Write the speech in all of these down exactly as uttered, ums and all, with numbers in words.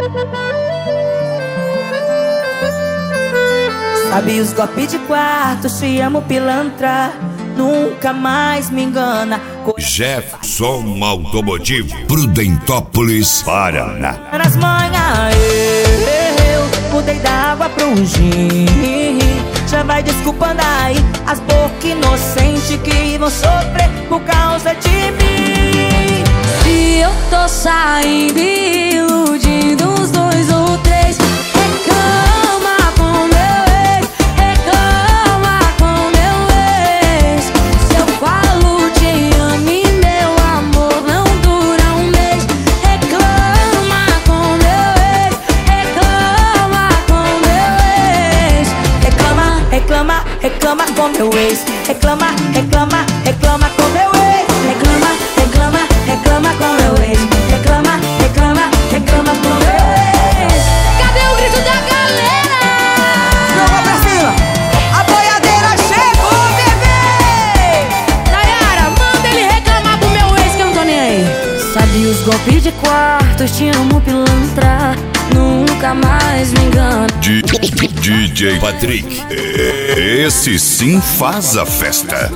Sabe os golpes de quarto, te amo pilantra, nunca mais me engana. Jefferson Automotivo, Prudentópolis, Paraná. Nas manhãs eu mudei da água pro gin. Já vai desculpando aí as bocas inocentes que vão sofrer por causa de mim. Se eu tô saindo iludindo uns dois ou três, reclama com meu ex, reclama com meu ex. Se eu falo te amo e meu amor não dura um mês, reclama com meu ex, reclama com meu ex. Reclama, reclama, reclama com meu ex. Reclama, reclama, reclama com meu ex. Reclama, reclama, reclama com meu ex. Reclama, reclama, reclama com meu ex. Cadê o grito da galera? Joga pra cima. A boiadeira chegou, bebê. Nayara, manda ele reclamar pro meu ex que eu não tô nem aí. Sabe os golpes de quarto, te amo pilantra, nunca mais me engano. D J Patrick, esse sim faz a festa.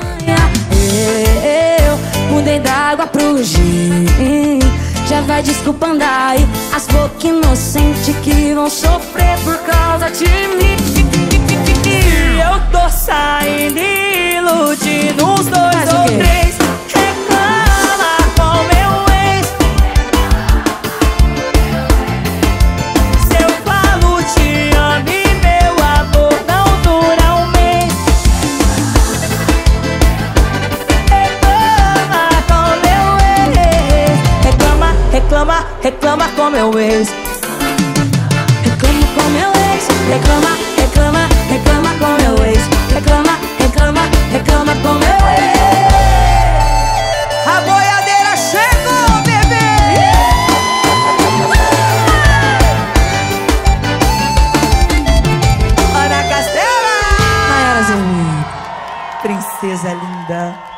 Eu mudei da água pro gin. Já vai desculpando aí as bocas inocentes que vão sofrer por causa de mim. Eu tô saindo iludindo uns dois Faz o ou quê? três. Reclama com meu ex. Se eu falo te amo e meu amor não dura um mês, reclama com meu ex. Reclama, reclama, reclama com meu ex. Reclama com meu ex, reclama, reclama, reclama com meu ex. Reclama, reclama, reclama com meu ex. A boiadeira chegou, bebê. Ana Castela, Nayara Zermin. princesa linda.